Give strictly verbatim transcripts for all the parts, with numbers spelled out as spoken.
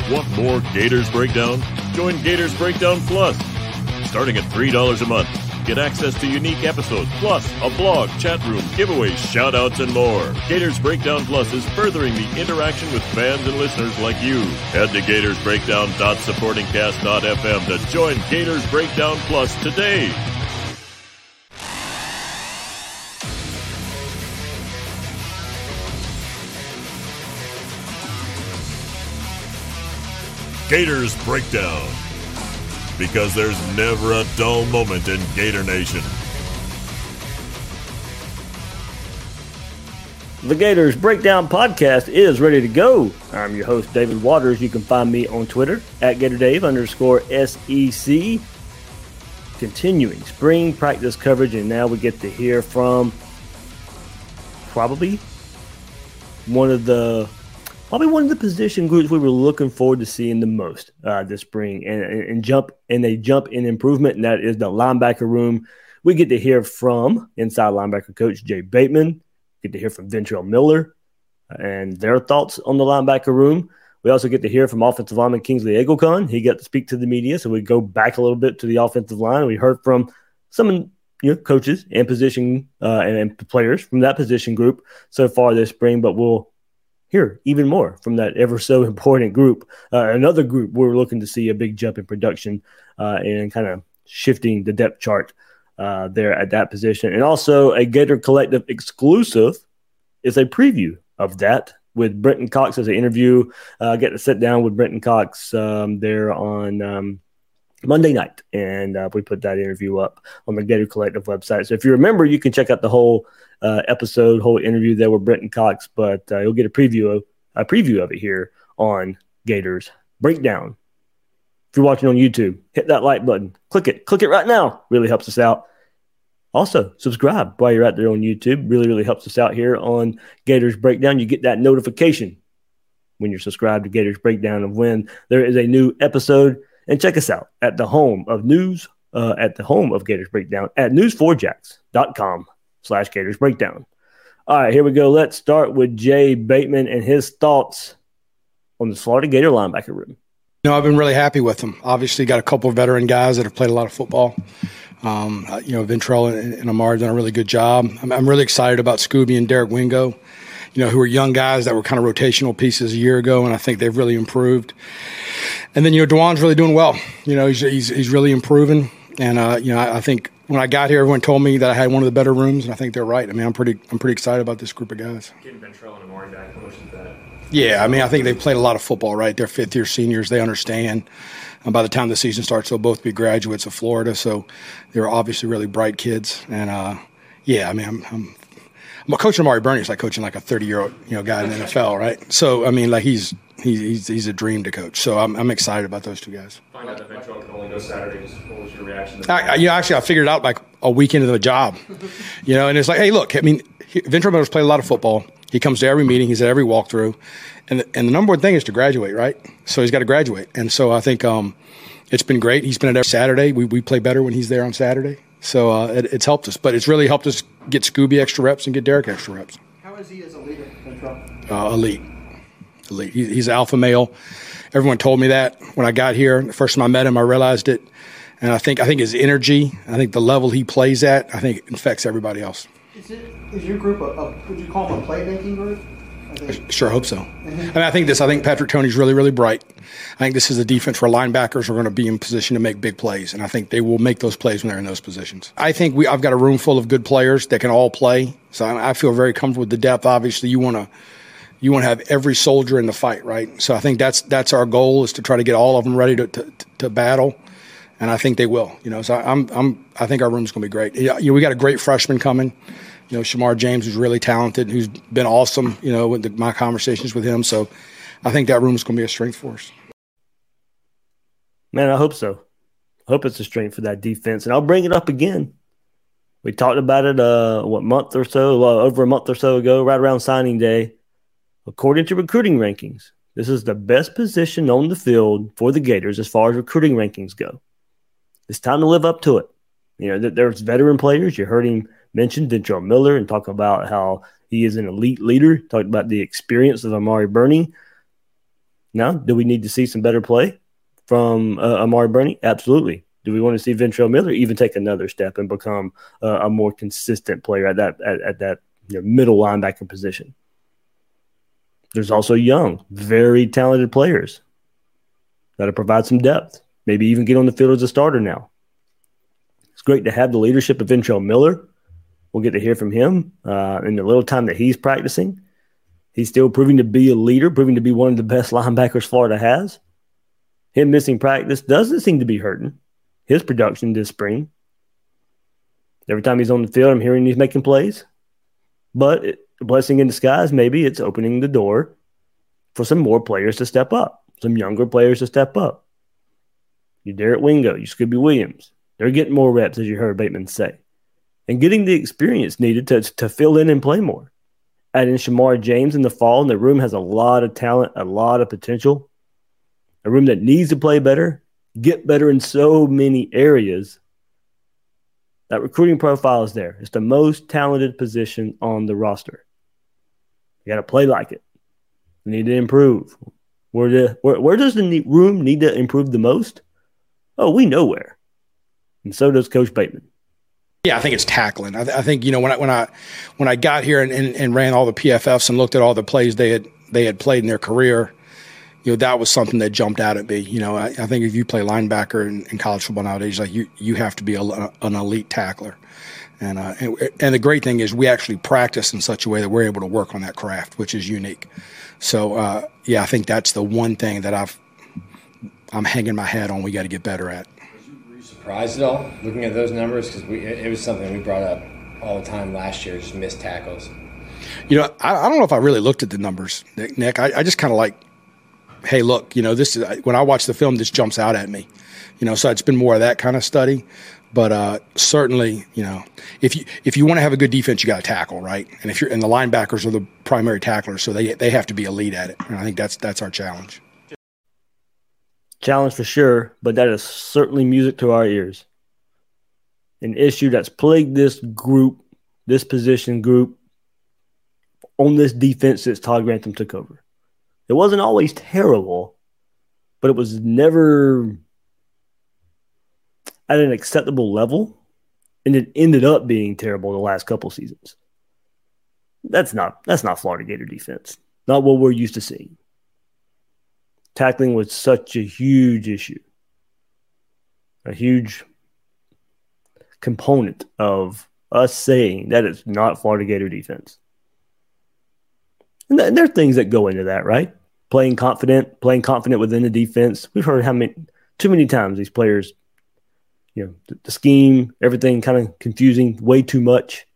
Want more Gators Breakdown? Join Gators Breakdown Plus. Starting at three dollars a month, get access to unique episodes, plus a blog, chat room, giveaways, shout-outs, and more. Gators Breakdown Plus is furthering the interaction with fans and listeners like you. Head to gators breakdown dot supporting cast dot f m to join Gators Breakdown Plus today. Gators Breakdown, because there's never a dull moment in Gator Nation. The Gators Breakdown podcast is ready to go. I'm your host, David Waters. You can find me on Twitter at GatorDave underscore S E C. Continuing spring practice coverage, and now we get to hear from probably one of the Probably one of the position groups we were looking forward to seeing the most uh, this spring, and, and, and jump and a jump in improvement, and that is the linebacker room. We get to hear from inside linebacker coach Jay Bateman. Get to hear from Ventrell Miller and their thoughts on the linebacker room. We also get to hear from offensive lineman Kingsley Eaglecon. He got to speak to the media, so we go back a little bit to the offensive line. We heard from some you know coaches and position uh, and, and players from that position group so far this spring, but we'll hear even more from that ever so important group. Uh, another group we're looking to see a big jump in production uh, and kind of shifting the depth chart uh, there at that position. And also a Gator Collective exclusive is a preview of that with Brenton Cox as an interview. Uh, I get to sit down with Brenton Cox um, there on um, Monday night, and uh, we put that interview up on the Gator Collective website. So if you remember, you can check out the whole uh, episode, whole interview there with Brenton Cox, but uh, you'll get a preview of, a preview of it here on Gators Breakdown. If you're watching on YouTube, hit that like button. Click it. Click it right now. Really helps us out. Also, subscribe while you're out there on YouTube. Really, really helps us out here on Gators Breakdown. You get that notification when you're subscribed to Gators Breakdown of when there is a new episode. And check us out at the home of news, uh, at the home of Gators Breakdown at news four jacks dot com slash Gators Breakdown. All right, here we go. Let's start with Jay Bateman and his thoughts on the Florida Gator linebacker room. No, I've been really happy with them. Obviously, got a couple of veteran guys that have played a lot of football. Um, you know, Ventrell and, and Amar done a really good job. I'm, I'm really excited about Scooby and Derek Wingo, you know, who are young guys that were kind of rotational pieces a year ago, and I think they've really improved. And then, you know, Dewan's really doing well. You know, he's he's, he's really improving. And, uh, you know, I, I think when I got here, everyone told me that I had one of the better rooms, and I think they're right. I mean, I'm pretty I'm pretty excited about this group of guys. Getting Ventrell and Amari back, how much is that? Yeah, I mean, I think they've played a lot of football, right? They're fifth-year seniors. They understand. And by the time the season starts, they'll both be graduates of Florida. So they're obviously really bright kids. And, uh, yeah, I mean, I'm, I'm Well, coaching Amari Burney is like coaching like a thirty-year-old you know guy in the N F L, right? So I mean, like he's he's he's, he's a dream to coach. So I'm I'm excited about those two guys. Find out that Ventrell can only go Saturdays. What was your reaction to I, that? I, you know, actually, I figured it out like a week into the job, you know, and it's like, hey, look, I mean, he, Ventrell Miller's played a lot of football. He comes to every meeting. He's at every walkthrough, and the, and the number one thing is to graduate, right? So he's got to graduate, and so I think um, it's been great. He's been at every Saturday. We we play better when he's there on Saturday. So uh, it, it's helped us, but it's really helped us get Scooby extra reps and get Derek extra reps. How is he as a leader, Ventrell? Uh, elite. Elite. He, he's an alpha male. Everyone told me that when I got here. The first time I met him, I realized it. And I think I think his energy, I think the level he plays at, I think it infects everybody else. Is it is your group a, a would you call them a playmaking group? I sure hope so. I mean, I think this. I think Patrick Toney's really, really bright. I think this is a defense where linebackers are going to be in position to make big plays, and I think they will make those plays when they're in those positions. I think we. I've got a room full of good players that can all play, so I, I feel very comfortable with the depth. Obviously, you want to you want to have every soldier in the fight, right? So I think that's that's our goal is to try to get all of them ready to to, to battle, and I think they will. You know, so I'm I'm I think our room's going to be great. You know, we got a great freshman coming. You know, Shamar James, who's really talented, who's been awesome, you know, with the, my conversations with him. So I think that room is going to be a strength for us. Man, I hope so. I hope it's a strength for that defense. And I'll bring it up again. We talked about it, uh, what, month or so, well, over a month or so ago, right around signing day. According to recruiting rankings, this is the best position on the field for the Gators as far as recruiting rankings go. It's time to live up to it. You know, there's veteran players. You heard him mention Ventrell Miller and talk about how he is an elite leader. Talked about the experience of Amari Burney. Now, do we need to see some better play from uh, Amari Burney? Absolutely. Do we want to see Ventrell Miller even take another step and become uh, a more consistent player at that at, at that you know, middle linebacker position? There's also young, very talented players that'll provide some depth. Maybe even get on the field as a starter now. It's great to have the leadership of Ventrell Miller. We'll get to hear from him uh, in the little time that he's practicing. He's still proving to be a leader, proving to be one of the best linebackers Florida has. Him missing practice doesn't seem to be hurting his production this spring. Every time he's on the field, I'm hearing he's making plays. But it, a blessing in disguise, maybe it's opening the door for some more players to step up, some younger players to step up. You Derek Wingo, you Scooby Williams. They're getting more reps, as you heard Bateman say, and getting the experience needed to, to fill in and play more. Adding Shamar James in the fall, and the room has a lot of talent, a lot of potential. A room that needs to play better, get better in so many areas. That recruiting profile is there. It's the most talented position on the roster. You got to play like it. You need to improve. Where, the, where, where does the need, room need to improve the most? Oh, we know where. And so does Coach Bateman. Yeah, I think it's tackling. I, th- I think, you know, when I when I when I got here and, and, and ran all the P F Fs and looked at all the plays they had they had played in their career, you know, that was something that jumped out at me. You know, I, I think if you play linebacker in, in college football nowadays, like you you have to be a, an elite tackler. And, uh, and and the great thing is we actually practice in such a way that we're able to work on that craft, which is unique. So uh, yeah, I think that's the one thing that I've I'm hanging my hat on. We got to get better at. Surprised at all looking at those numbers? Because we it was something we brought up all the time last year, just missed tackles. You know, I, I don't know if I really looked at the numbers, Nick. Nick I, I just kind of like, hey, look, you know, this is when I watch the film, this jumps out at me. You know, so it's been more of that kind of study. But uh, certainly, you know, if you if you want to have a good defense, you got to tackle, right? And if you're and the linebackers are the primary tacklers, so they they have to be elite at it. And I think that's that's our challenge. Challenge for sure, but that is certainly music to our ears. An issue that's plagued this group, this position group, on this defense since Todd Grantham took over. It wasn't always terrible, but it was never at an acceptable level, and it ended up being terrible the last couple seasons. That's not that's not Florida Gator defense. Not what we're used to seeing. Tackling was such a huge issue, a huge component of us saying that it's not Florida Gator defense. And th- there are things that go into that, right? Playing confident, playing confident within the defense. We've heard how many, too many times these players, you know, the, the scheme, everything kind of confusing, way too much.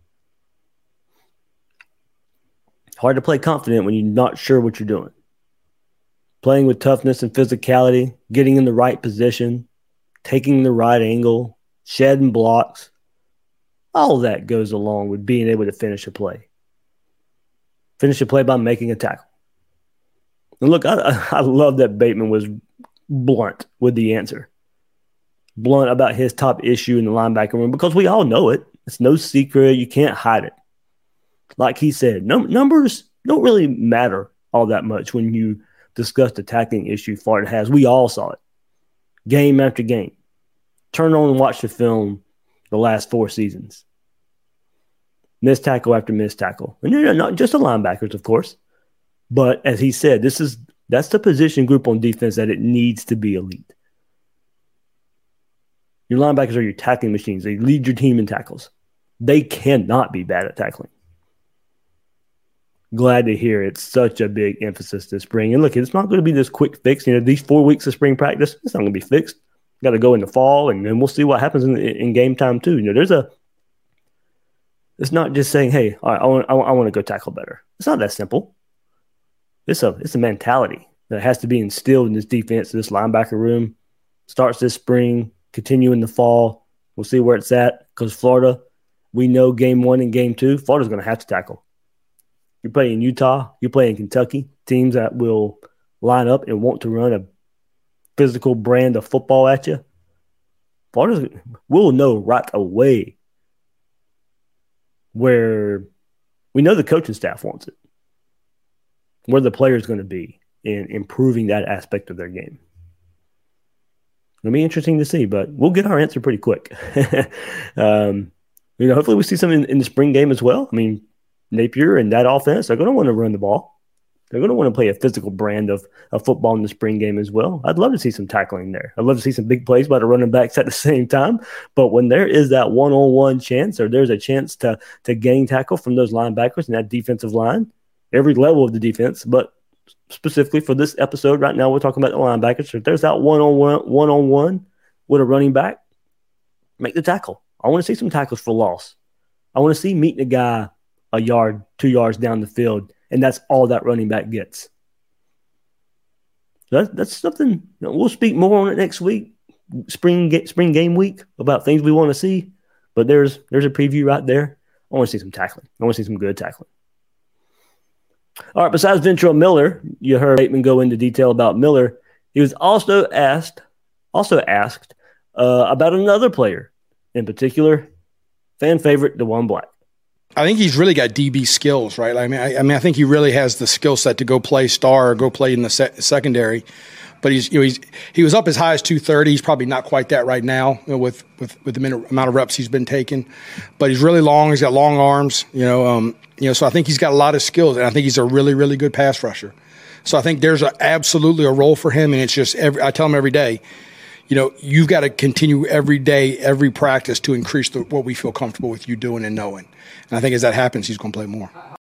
Hard to play confident when you're not sure what you're doing. Playing with toughness and physicality, getting in the right position, taking the right angle, shedding blocks. All of that goes along with being able to finish a play. Finish a play by making a tackle. And look, I, I love that Bateman was blunt with the answer. Blunt about his top issue in the linebacker room because we all know it. It's no secret. You can't hide it. Like he said, num- numbers don't really matter all that much when you discuss the tackling issue Florida has. We all saw it. Game after game. Turn on and watch the film the last four seasons. Missed tackle after missed tackle. And they're not just the linebackers, of course. But as he said, this is that's the position group on defense that it needs to be elite. Your linebackers are your tackling machines. They lead your team in tackles. They cannot be bad at tackling. Glad to hear it's such a big emphasis this spring. And look, it's not going to be this quick fix. You know, these four weeks of spring practice, it's not going to be fixed. Got to go in the fall, and then we'll see what happens in, in game time too. You know, there's a. It's not just saying, "Hey, all right, I want, I want, I want to go tackle better." It's not that simple. It's a, it's a mentality that has to be instilled in this defense, this linebacker room. Starts this spring, continue in the fall. We'll see where it's at because Florida, we know game one and game two, Florida's going to have to tackle. You're playing Utah, you're playing Kentucky, teams that will line up and want to run a physical brand of football at you. Florida will know right away where we know the coaching staff wants it, where the player's going to be. in improving that aspect of their game. It'll be interesting to see, but we'll get our answer pretty quick. um, you know, hopefully we see something in, in the spring game as well. I mean, Napier and that offense, they're going to want to run the ball. They're going to want to play a physical brand of, of football in the spring game as well. I'd love to see some tackling there. I'd love to see some big plays by the running backs at the same time. But when there is that one-on-one chance, or there's a chance to to gain tackle from those linebackers and that defensive line, every level of the defense, but specifically for this episode right now, we're talking about the linebackers. So if there's that one-on-one, one-on-one with a running back, make the tackle. I want to see some tackles for loss. I want to see meeting a guy a yard, two yards down the field, and that's all that running back gets. That, that's something, you know, we'll speak more on it next week, spring spring game week, about things we want to see. But there's there's a preview right there. I want to see some tackling. I want to see some good tackling. All right, besides Ventrell Miller, you heard Bateman go into detail about Miller. He was also asked, also asked uh, about another player, in particular, fan favorite, DeJuan Black. I think he's really got D B skills, right? I mean, I, I mean, I think he really has the skill set to go play star or go play in the se- secondary. But he's, you know, he's he was up as high as two thirty. He's probably not quite that right now, you know, with with with the minute, amount of reps he's been taking. But he's really long. He's got long arms, you know. Um, you know, so I think he's got a lot of skills, and I think he's a really, really good pass rusher. So I think there's a, absolutely a role for him, and it's just every, I tell him every day, you know, you've got to continue every day, every practice to increase the, what we feel comfortable with you doing and knowing. And I think as that happens, he's going to play more.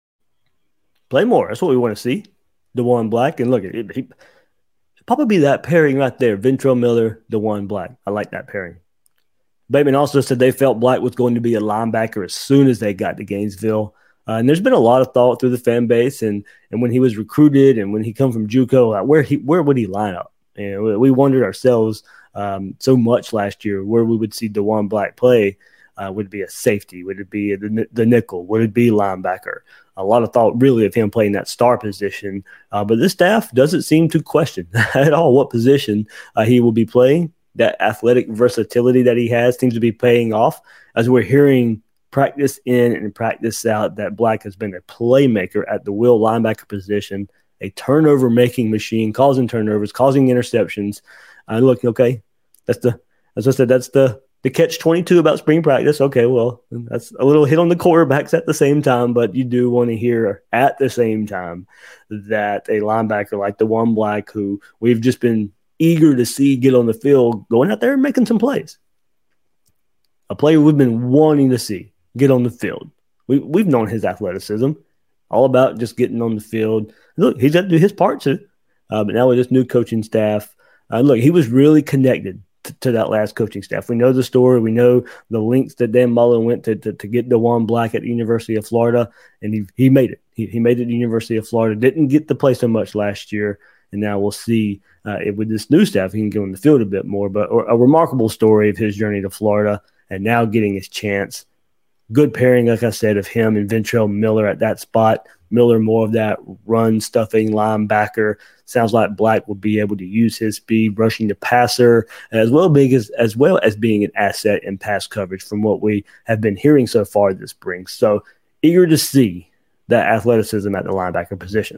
Play more. That's what we want to see. DeJuan Black. And look, it, he probably be that pairing right there. Ventrell Miller, DeJuan Black. I like that pairing. Bateman also said they felt Black was going to be a linebacker as soon as they got to Gainesville. Uh, and there's been a lot of thought through the fan base, and and when he was recruited and when he come from JUCO, like where he where would he line up? And we wondered ourselves um, so much last year where we would see DeJuan Black play. Uh, would it be a safety? Would it be the, the nickel? Would it be linebacker? A lot of thought really of him playing that star position. Uh, but this staff doesn't seem to question at all what position uh, he will be playing. That athletic versatility that he has seems to be paying off as we're hearing practice in and practice out that Black has been a playmaker at the will linebacker position, a turnover-making machine, causing turnovers, causing interceptions. Uh, look, okay, that's the as I said, that's the the catch twenty-two about spring practice. Okay, well, that's a little hit on the quarterbacks at the same time, but you do want to hear at the same time that a linebacker like DeJuan Black, who we've just been eager to see get on the field, going out there and making some plays. A player we've been wanting to see get on the field. We, we've known his athleticism, all about just getting on the field. Look, he's got to do his part too. Uh, but now with this new coaching staff, uh, look, he was really connected to, to that last coaching staff. We know the story. We know the links that Dan Mullen went to to, to get DeJuan Black at the University of Florida, and he he made it. He, he made it at the University of Florida. Didn't get to play so much last year, and now we'll see uh, if with this new staff he can go in the field a bit more. But a remarkable story of his journey to Florida, and now getting his chance. Good pairing, like I said, of him and Ventrell Miller at that spot. Miller more of that run-stuffing linebacker. Sounds like Black will be able to use his speed, rushing the passer, as well, as, as well as being an asset in pass coverage from what we have been hearing so far this spring. So eager to see that athleticism at the linebacker position.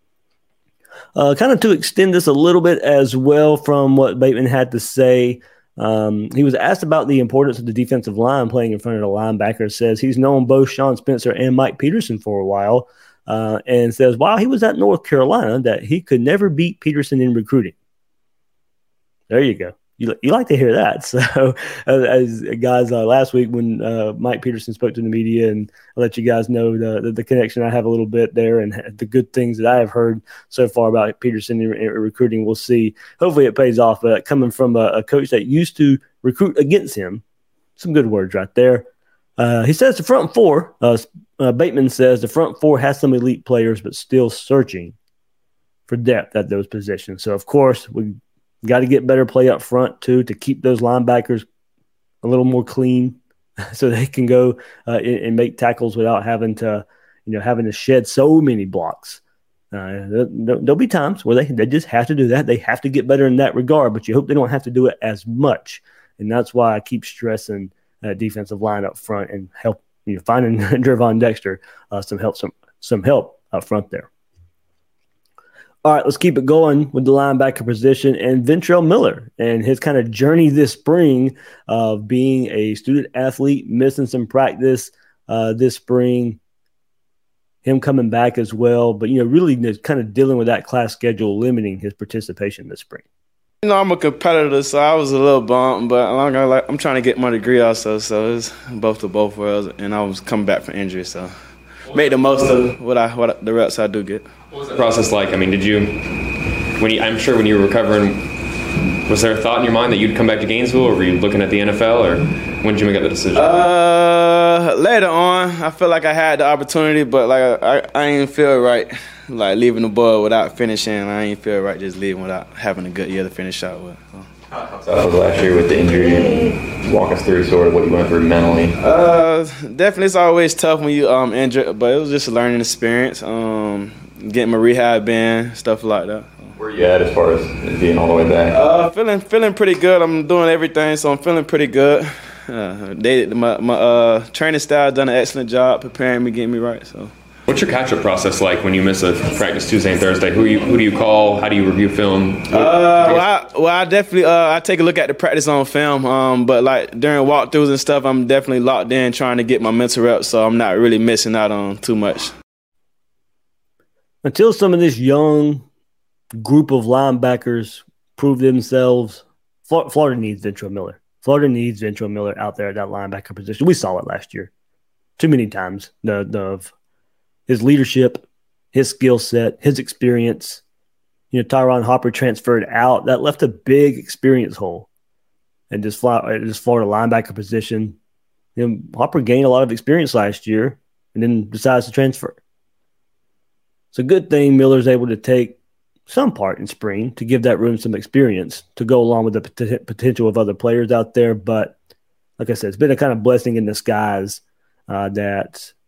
Uh, kind of to extend this a little bit as well from what Bateman had to say, Um, he was asked about the importance of the defensive line playing in front of the linebacker. Says he's known both Sean Spencer and Mike Peterson for a while, uh, and says while he was at North Carolina that he could never beat Peterson in recruiting. There you go. You, you like to hear that. So as guys, uh, last week when uh, Mike Peterson spoke to the media, and I'll let you guys know the, the, the connection I have a little bit there and the good things that I have heard so far about Peterson in, in recruiting. We'll see. Hopefully it pays off. But coming from a, a coach that used to recruit against him, some good words right there. Uh, he says the front four, uh, uh, Bateman says the front four has some elite players, but still searching for depth at those positions. So, of course, we got to get better play up front, too, to keep those linebackers a little more clean so they can go uh, and, and make tackles without having to, you know, having to shed so many blocks. Uh, there'll, there'll be times where they, they just have to do that. They have to get better in that regard, but you hope they don't have to do it as much. And that's why I keep stressing uh, defensive line up front and help, you know, finding Gervon Dexter uh, some help, some, some help up front there. All right, let's keep it going with the linebacker position and Ventrell Miller and his kind of journey this spring of being a student athlete, missing some practice uh, this spring, him coming back as well. But, you know, really kind of dealing with that class schedule, limiting his participation this spring. You know, I'm a competitor, so I was a little bummed, but I'm, like, I'm trying to get my degree also, so it's both to both worlds, and I was coming back from injury, so make the most of what I what the reps I do get. What was that process like? I mean, did you, when you, I'm sure when you were recovering, was there a thought in your mind that you'd come back to Gainesville, or were you looking at the N F L, or when did you make that decision? Uh, later on, I feel like I had the opportunity, but like I, I ain't feel right, like leaving the board without finishing. I ain't feel right just leaving without having a good year to finish out with. So. How tough was last year with the injury? And walk us through sort of what you went through mentally. Uh, definitely, it's always tough when you um injured, but it was just a learning experience. Um, getting my rehab in, stuff like that. Where are you at as far as being all the way back? Uh, feeling feeling pretty good. I'm doing everything, so I'm feeling pretty good. Uh, they my my uh training staff done an excellent job preparing me, getting me right. So. What's your catch-up process like when you miss a practice Tuesday and Thursday? Who you who do you call? How do you review film? Uh, well, I, well, I definitely uh, I take a look at the practice on film. Um, but like during walkthroughs and stuff, I'm definitely locked in trying to get my mental reps, so I'm not really missing out on too much. Until some of this young group of linebackers prove themselves, Florida needs Ventrell Miller. Florida needs Ventrell Miller out there at that linebacker position. We saw it last year, too many times. The the his leadership, his skill set, his experience. You know, Tyron Hopper transferred out. That left a big experience hole. And this, fly, this Florida linebacker position, you know, Hopper gained a lot of experience last year and then decides to transfer. It's a good thing Miller's able to take some part in spring to give that room some experience to go along with the pot- potential of other players out there. But like I said, it's been a kind of blessing in disguise uh, that –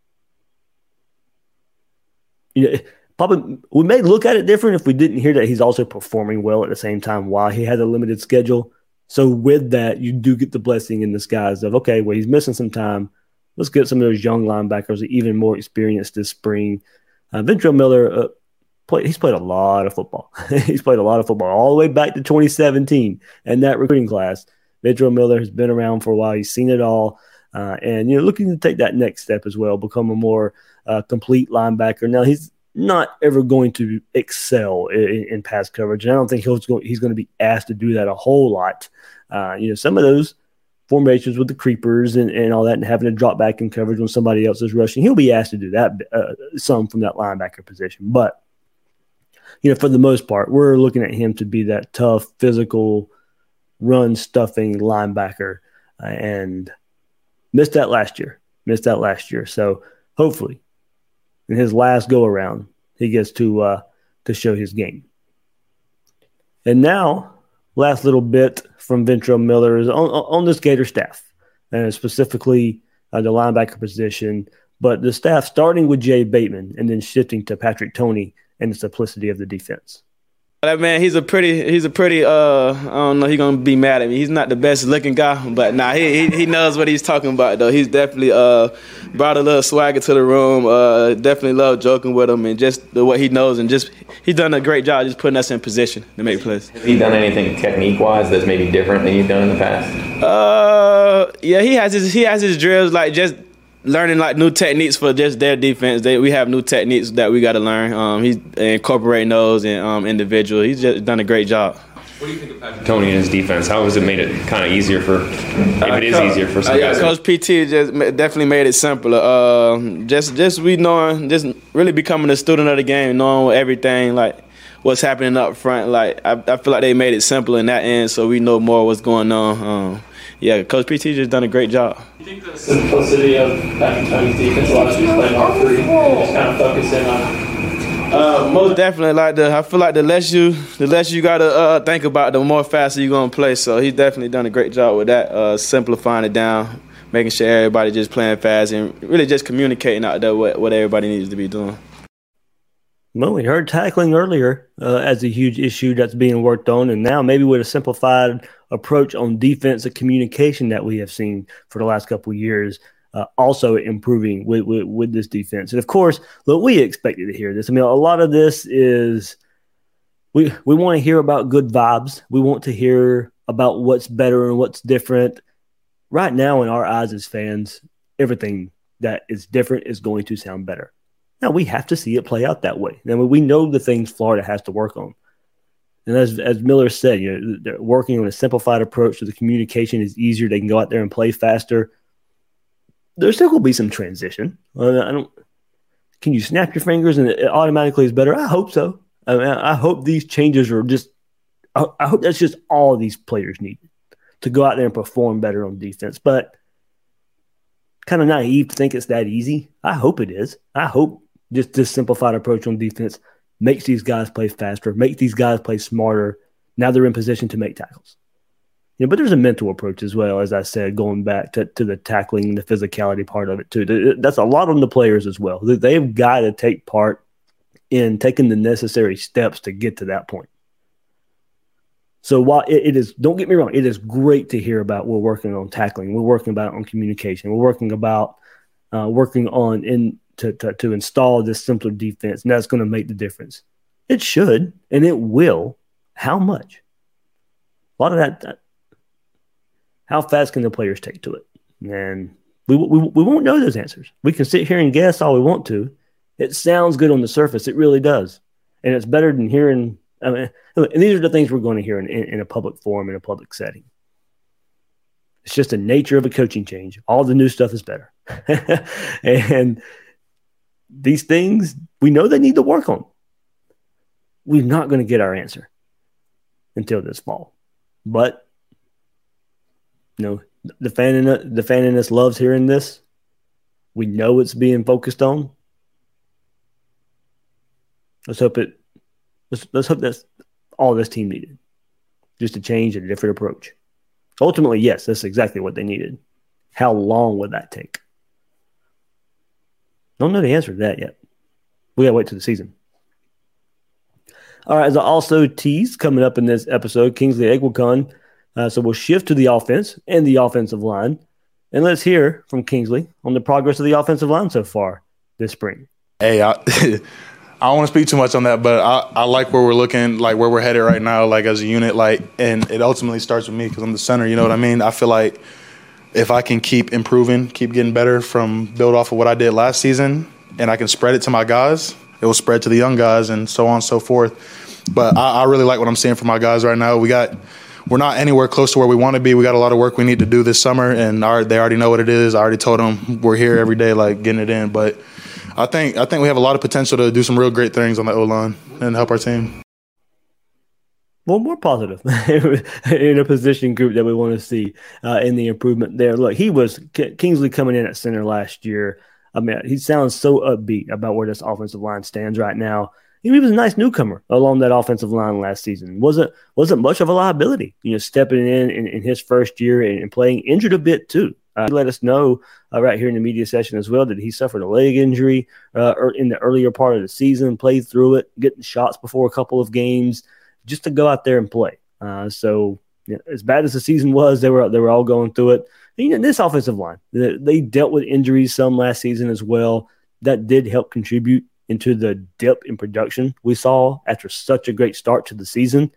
you know, probably we may look at it different if we didn't hear that he's also performing well at the same time while he has a limited schedule. So with that, you do get the blessing in disguise of, okay, well, he's missing some time. Let's get some of those young linebackers even more experienced this spring. Uh, Ventrell Miller, uh, play, he's played a lot of football. He's played a lot of football all the way back to twenty seventeen and that recruiting class. Ventrell Miller has been around for a while. He's seen it all. Uh, and, you know, looking to take that next step as well, become a more uh, complete linebacker. Now, he's not ever going to excel in, in pass coverage. And I don't think he's going, he's going to be asked to do that a whole lot. Uh, you know, some of those formations with the creepers and, and all that and having to drop back in coverage when somebody else is rushing, he'll be asked to do that uh, some from that linebacker position. But, you know, for the most part, we're looking at him to be that tough, physical, run-stuffing linebacker. Uh, and missed that last year. Missed that last year. So hopefully in his last go-around, he gets to uh, to show his game. And now, last little bit from Ventrell Miller is on, on this Gator staff, and specifically uh, the linebacker position, but the staff starting with Jay Bateman and then shifting to Patrick Toney and the simplicity of the defense. That man, he's a pretty, he's a pretty, uh, I don't know, he's going to be mad at me. He's not the best looking guy, but nah, he, he he knows what he's talking about, though. He's definitely uh, brought a little swagger to the room, uh, definitely love joking with him and just the, what he knows, and just, he's done a great job just putting us in position to make plays. Has he done anything technique-wise that's maybe different than you've done in the past? Uh, yeah, he has his, he has his drills, like just learning like new techniques for just their defense. They, we have new techniques that we got to learn. Um, he's incorporating those in um, individual. He's just done a great job. What do you think of Patrick Toney and his defense? How has it made it kind of easier for, if Uh, it is easier for some uh, yeah, guys? Coach P T just ma- definitely made it simpler. Uh, just, just we knowing, just really becoming a student of the game, knowing everything, like what's happening up front. Like I, I feel like they made it simpler in that end, so we know more what's going on. Um, yeah, Coach P T just done a great job. Do you think the simplicity of Patrick Toney's defense allows you to play more free and just kind of focus in on? Uh, most definitely, like the I feel like the less you, the less you gotta uh, think about, the more faster you're gonna play. So he's definitely done a great job with that, uh, simplifying it down, making sure everybody just playing fast and really just communicating out there what, what everybody needs to be doing. Well, we heard tackling earlier uh, as a huge issue that's being worked on, and now maybe with a simplified approach on defensive communication that we have seen for the last couple of years, uh, also improving with, with with this defense. And of course, look, we expected to hear this. I mean, a lot of this is we we want to hear about good vibes. We want to hear about what's better and what's different. Right now, in our eyes as fans, everything that is different is going to sound better. Now, we have to see it play out that way. Now, we know the things Florida has to work on. And as as Miller said, you know, they're working on a simplified approach so the communication is easier. They can go out there and play faster. There's still going to be some transition. Uh, I don't. Can you snap your fingers and it automatically is better? I hope so. I mean, I hope these changes are just – I hope that's just all these players need to go out there and perform better on defense. But kind of naive to think it's that easy. I hope it is. I hope just this simplified approach on defense makes these guys play faster, makes these guys play smarter. Now they're in position to make tackles. You know, but there's a mental approach as well, as I said, going back to, to the tackling, the physicality part of it too. That's a lot on the players as well. They've got to take part in taking the necessary steps to get to that point. So while it, it is, don't get me wrong, it is great to hear about we're working on tackling, we're working about on communication, we're working about uh, working on in to, to to install this simpler defense, and that's going to make the difference. It should, and it will. How much? A lot of that. that how fast can the players take to it? And we, we we won't know those answers. We can sit here and guess all we want to. It sounds good on the surface. It really does. And it's better than hearing – I mean, and these are the things we're going to hear in, in, in a public forum, in a public setting. It's just the nature of a coaching change. All the new stuff is better. And these things, we know they need to work on. We're not going to get our answer until this fall. But, you know, the fan in, the fan in us loves hearing this. We know it's being focused on. Let's hope it. Let's, let's hope that's all this team needed, just a change and a different approach. Ultimately, yes, that's exactly what they needed. How long would that take? Don't know the answer to that yet. We gotta wait till the season. All right, as I also teased coming up in this episode, Kingsley Eguakun. Uh, so we'll shift to the offense and the offensive line, and let's hear from Kingsley on the progress of the offensive line so far this spring. Hey, I, I don't want to speak too much on that, but I, I like where we're looking, like where we're headed right now, like as a unit, like, and it ultimately starts with me because I'm the center. You know what I mean? I feel like if I can keep improving, keep getting better from build off of what I did last season, and I can spread it to my guys, it will spread to the young guys and so on and so forth. But I, I really like what I'm seeing from my guys right now. We got, we're not anywhere close to where we want to be. We got a lot of work we need to do this summer, and our, they already know what it is. I already told them we're here every day, like getting it in. But I think I think we have a lot of potential to do some real great things on the O-line and help our team. Well, more positive in a position group that we want to see uh, in the improvement there. Look, he was Kingsley coming in at center last year. I mean, he sounds so upbeat about where this offensive line stands right now. He was a nice newcomer along that offensive line last season. Wasn't wasn't much of a liability, you know, stepping in in, in his first year and, and playing injured a bit too. Uh, he let us know uh, right here in the media session as well that he suffered a leg injury uh, in the earlier part of the season, played through it, getting shots before a couple of games just to go out there and play. Uh, so you know, as bad as the season was, they were they were all going through it. And, you know, this offensive line, they, they dealt with injuries some last season as well. That did help contribute into the dip in production we saw after such a great start to the season.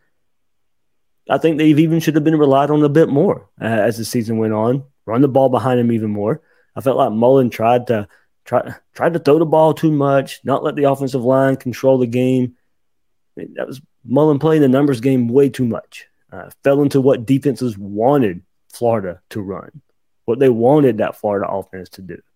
I think they even should have been relied on a bit more uh, as the season went on. Run the ball behind him even more. I felt like Mullen tried to try tried to throw the ball too much, not let the offensive line control the game. That was Mullen playing the numbers game way too much. Uh, fell into what defenses wanted Florida to run, what they wanted that Florida offense to do.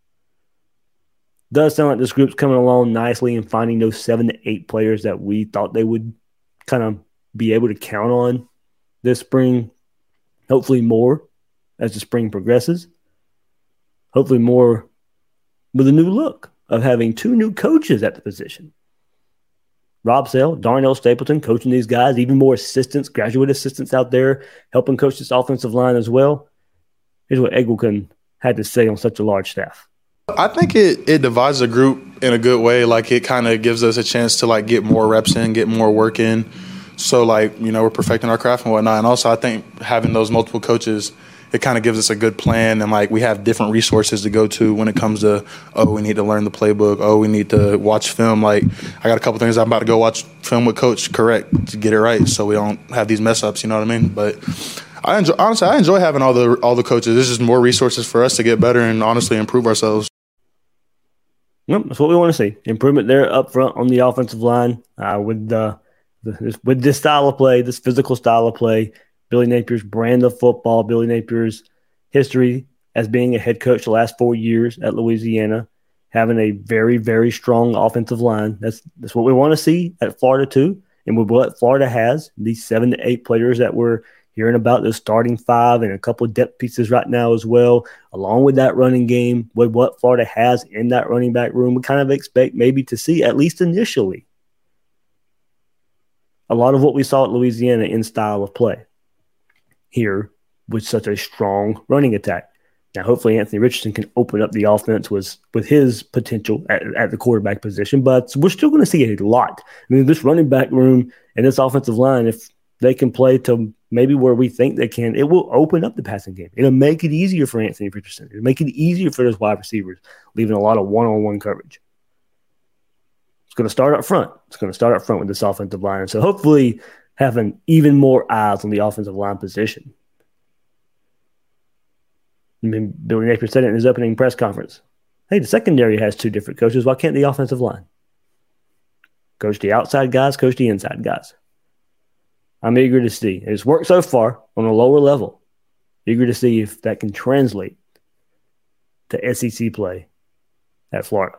Does sound like this group's coming along nicely and finding those seven to eight players that we thought they would kind of be able to count on this spring. Hopefully more as the spring progresses. Hopefully more with a new look of having two new coaches at the position. Rob Sale, Darnell Stapleton coaching these guys, even more assistants, graduate assistants out there helping coach this offensive line as well. Here's what Eguakun had to say on such a large staff. I think it, it divides the group in a good way. Like, it kind of gives us a chance to, like, get more reps in, get more work in. So, like, you know, we're perfecting our craft and whatnot. And also, I think having those multiple coaches, it kind of gives us a good plan. And, like, we have different resources to go to when it comes to, oh, we need to learn the playbook. Oh, we need to watch film. Like, I got a couple things I'm about to go watch film with Coach correct to get it right so we don't have these mess ups, you know what I mean? But I enjoy, honestly, I enjoy having all the all the coaches. This is more resources for us to get better and honestly improve ourselves. Yep, that's what we want to see. Improvement there up front on the offensive line uh, with the, the with this style of play, this physical style of play. Billy Napier's brand of football, Billy Napier's history as being a head coach the last four years at Louisiana, having a very, very strong offensive line. That's that's what we want to see at Florida too. And with what Florida has, these seven to eight players that we're hearing about, the starting five and a couple of depth pieces right now as well, along with that running game, with what Florida has in that running back room, we kind of expect maybe to see, at least initially, a lot of what we saw at Louisiana in style of play here with such a strong running attack. Now, hopefully Anthony Richardson can open up the offense with, with his potential at, at the quarterback position, but we're still going to see a lot. I mean, this running back room and this offensive line, if they can play to maybe where we think they can, it will open up the passing game. It'll make it easier for Anthony Richardson. It'll make it easier for those wide receivers, leaving a lot of one-on-one coverage. It's going to start up front. It's going to start up front with this offensive line. So hopefully having even more eyes on the offensive line position. I mean, Billy Napier said it in his opening press conference. Hey, the secondary has two different coaches. Why can't the offensive line? Coach the outside guys, coach the inside guys. I'm eager to see. It's worked so far on a lower level. Eager to see if that can translate to S E C play at Florida.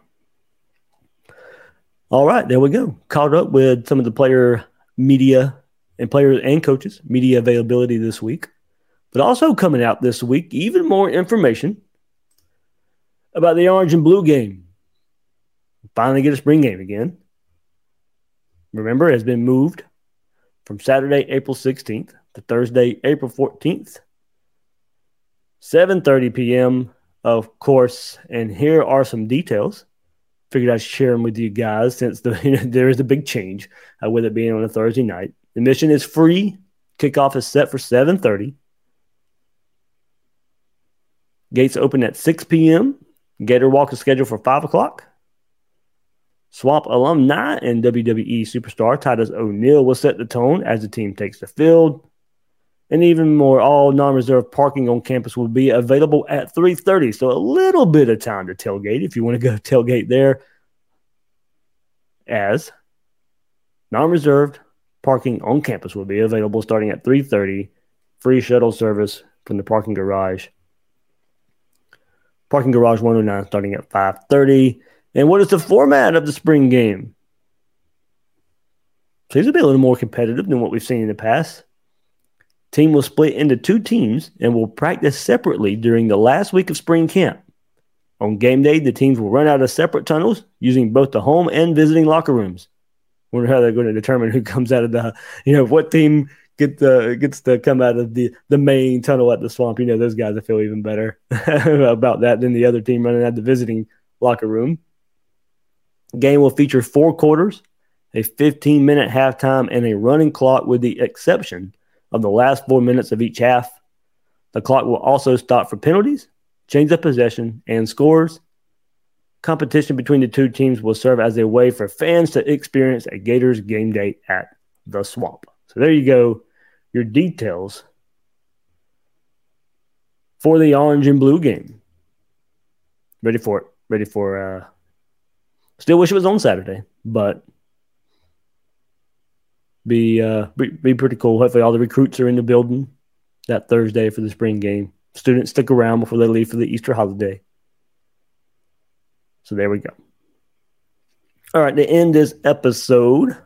All right, there we go. Caught up with some of the player media and players and coaches, media availability this week. But also coming out this week, even more information about the Orange and Blue game. Finally get a spring game again. Remember, it has been moved from Saturday, April sixteenth to Thursday, April fourteenth, seven thirty p.m., of course. And here are some details. Figured I'd share them with you guys since the, you know, there is a big change uh, with it being on a Thursday night. Admission is free. Kickoff is set for seven thirty. Gates open at six p.m. Gator Walk is scheduled for five o'clock. Swamp alumni and W W E superstar Titus O'Neil will set the tone as the team takes the field. And even more, all non-reserved parking on campus will be available at three thirty. So a little bit of time to tailgate if you want to go tailgate there. As non-reserved parking on campus will be available starting at three thirty. Free shuttle service from the parking garage. Parking garage one oh nine starting at five thirty. And what is the format of the spring game? Seems to be a little more competitive than what we've seen in the past. Team will split into two teams and will practice separately during the last week of spring camp. On game day, the teams will run out of separate tunnels using both the home and visiting locker rooms. Wonder how they're going to determine who comes out of the, you know, what team get the, gets to come out of the, the main tunnel at the Swamp. You know, those guys will feel even better about that than the other team running out of the visiting locker room. Game will feature four quarters, a fifteen-minute halftime, and a running clock with the exception of the last four minutes of each half. The clock will also stop for penalties, change of possession, and scores. Competition between the two teams will serve as a way for fans to experience a Gators game day at the Swamp. So there you go, your details for the Orange and Blue game. Ready for it. Ready for uh still wish it was on Saturday, but be, uh, be be pretty cool. Hopefully all the recruits are in the building that Thursday for the spring game. Students stick around before they leave for the Easter holiday. So there we go. All right, to end this episode,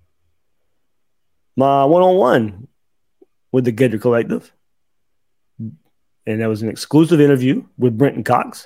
my one-on-one with the Gator Collective. And that was an exclusive interview with Brenton Cox.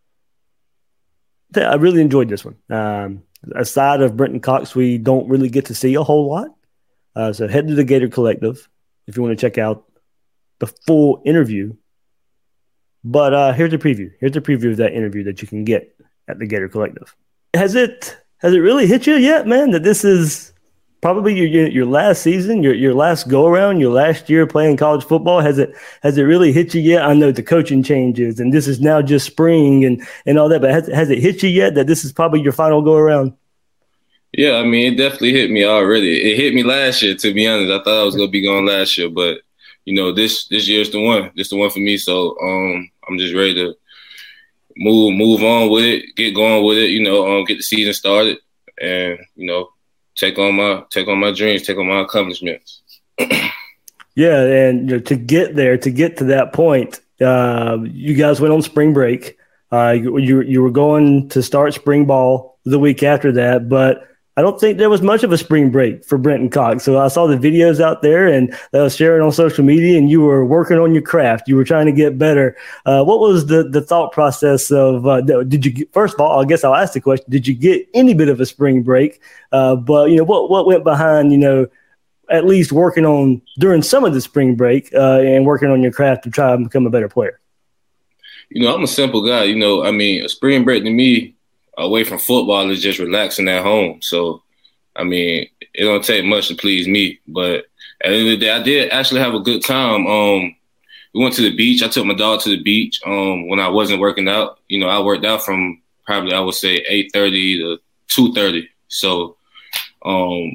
I really enjoyed this one. Um, aside of Brenton Cox, we don't really get to see a whole lot. Uh, so head to the Gator Collective if you want to check out the full interview. But uh, here's a preview. Here's a preview of that interview that you can get at the Gator Collective. Has it has it really hit you yet, man, that this is probably your, your your last season, your your last go around, your last year playing college football. Has it has it really hit you yet? I know the coaching changes, and this is now just spring and, and all that. But has has it hit you yet that this is probably your final go around? Yeah, I mean, it definitely hit me already. It hit me last year, to be honest. I thought I was gonna be going last year, but you know, this this year's the one. This the one for me. So um, I'm just ready to move move on with it, get going with it. You know, um, get the season started, and you know. Take on my take on my dreams, take on my accomplishments. Yeah, and you know, to get there, to get to that point, uh, you guys went on spring break. Uh, you, you you were going to start spring ball the week after that, but I don't think there was much of a spring break for Brenton Cox. So I saw the videos out there and I was sharing on social media, and you were working on your craft. You were trying to get better. Uh, what was the, the thought process of, uh, did you get, first of all, I guess I'll ask the question, did you get any bit of a spring break? Uh, but, you know, what, what went behind, you know, at least working on during some of the spring break uh, and working on your craft to try and become a better player? You know, I'm a simple guy. You know, I mean, a spring break to me, away from football, is just relaxing at home. So, I mean, it don't take much to please me. But at the end of the day, I did actually have a good time. Um, we went to the beach. I took my dog to the beach um, when I wasn't working out. You know, I worked out from probably, I would say, eight thirty to two thirty. So, um,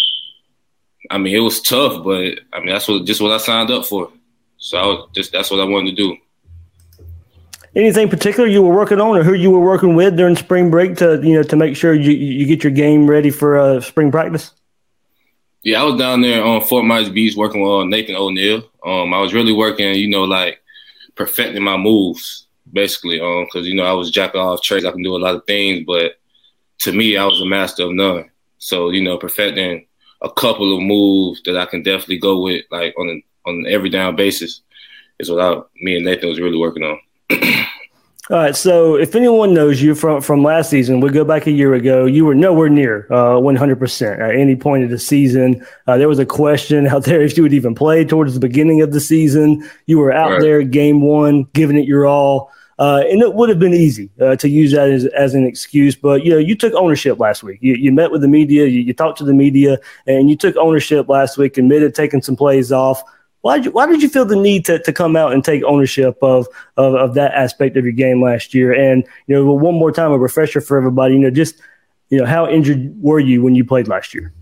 I mean, it was tough, but, I mean, that's what just what I signed up for. So, I was just that's what I wanted to do. Anything particular you were working on, or who you were working with during spring break to, you know, to make sure you, you get your game ready for uh, spring practice? Yeah, I was down there on Fort Myers Beach working with Nathan O'Neill. Um, I was really working, you know, like perfecting my moves, basically, um, because, you know, I was jack off trades. I can do a lot of things, but to me, I was a master of none. So, you know, perfecting a couple of moves that I can definitely go with, like on an on an every down basis, is what I, me and Nathan was really working on. All right, so if anyone knows you from, from last season, we go back a year ago, you were nowhere near uh, one hundred percent at any point of the season. Uh, there was a question out there if you would even play towards the beginning of the season. You were out right there game one, giving it your all, uh, and it would have been easy uh, to use that as, as an excuse. But, you know, you took ownership last week. You, you met with the media, you, you talked to the media, and you took ownership last week, admitted taking some plays off. Why did you, why did you feel the need to, to come out and take ownership of, of of that aspect of your game last year? And, you know, one more time, a refresher for everybody, you know, just, you know, how injured were you when you played last year?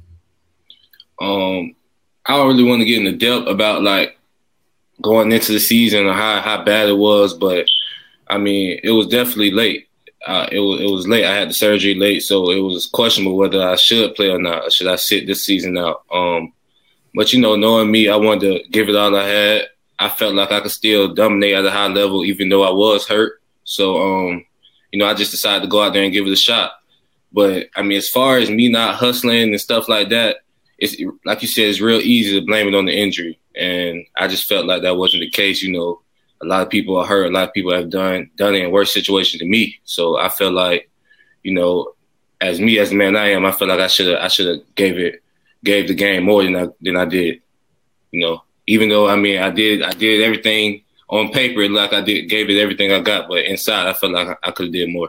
Um, I don't really want to get into depth about, like, going into the season or how, how bad it was, but, I mean, it was definitely late. Uh, it was it was late. I had the surgery late, so it was questionable whether I should play or not. Or should I sit this season out? Um But, you know, knowing me, I wanted to give it all I had. I felt like I could still dominate at a high level, even though I was hurt. So, um, you know, I just decided to go out there and give it a shot. But, I mean, as far as me not hustling and stuff like that, it's like you said, it's real easy to blame it on the injury. And I just felt like that wasn't the case. You know, a lot of people are hurt. A lot of people have done done it in worse situations than me. So I felt like, you know, as me, as the man I am, I feel like I should have I should have gave it. gave the game more than I than I did, you know. Even though I mean I did I did everything on paper like I did gave it everything I got, but inside I felt like I could have did more.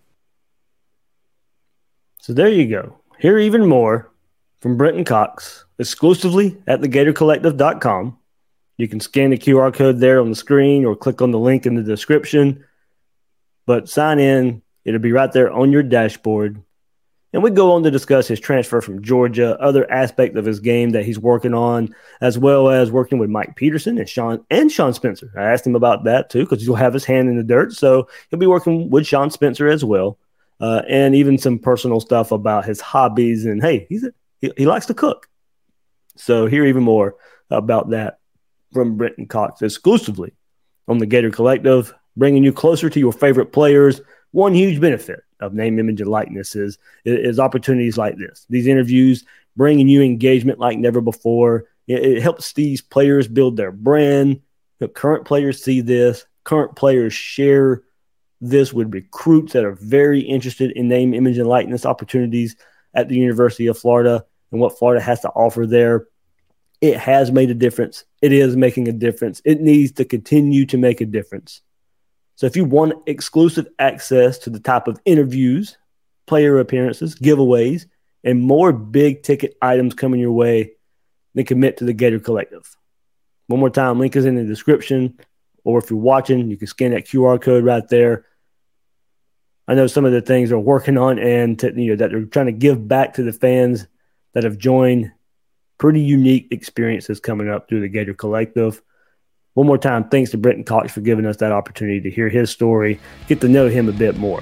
So there you go. Hear even more from Brenton Cox exclusively at the gator collective dot com. You can scan the Q R code there on the screen or click on the link in the description. But sign in; it'll be right there on your dashboard. And we go on to discuss his transfer from Georgia, other aspects of his game that he's working on, as well as working with Mike Peterson and Sean and Sean Spencer. I asked him about that too, because he'll have his hand in the dirt. So he'll be working with Sean Spencer as well. Uh, and even some personal stuff about his hobbies. And hey, he's a, he, he likes to cook. So hear even more about that from Brenton Cox exclusively on the Gator Collective, bringing you closer to your favorite players. One huge benefit of name, image, and likeness is, is opportunities like this. These interviews bringing you engagement like never before. It, it helps these players build their brand. You know, current players see this. Current players share this with recruits that are very interested in name, image, and likeness opportunities at the University of Florida and what Florida has to offer there. It has made a difference. It is making a difference. It needs to continue to make a difference. So if you want exclusive access to the type of interviews, player appearances, giveaways, and more big ticket items coming your way, then commit to the Gator Collective. One more time, link is in the description, or if you're watching, you can scan that Q R code right there. I know some of the things they're working on and to, you know, that they're trying to give back to the fans that have joined. Pretty unique experiences coming up through the Gator Collective. One more time, thanks to Brenton Cox for giving us that opportunity to hear his story, get to know him a bit more.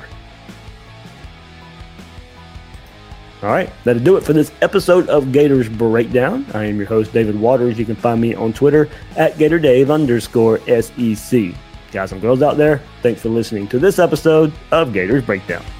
All right, that'll do it for this episode of Gators Breakdown. I am your host, David Waters. You can find me on Twitter at GatorDave underscore S E C. Guys and girls out there, thanks for listening to this episode of Gators Breakdown.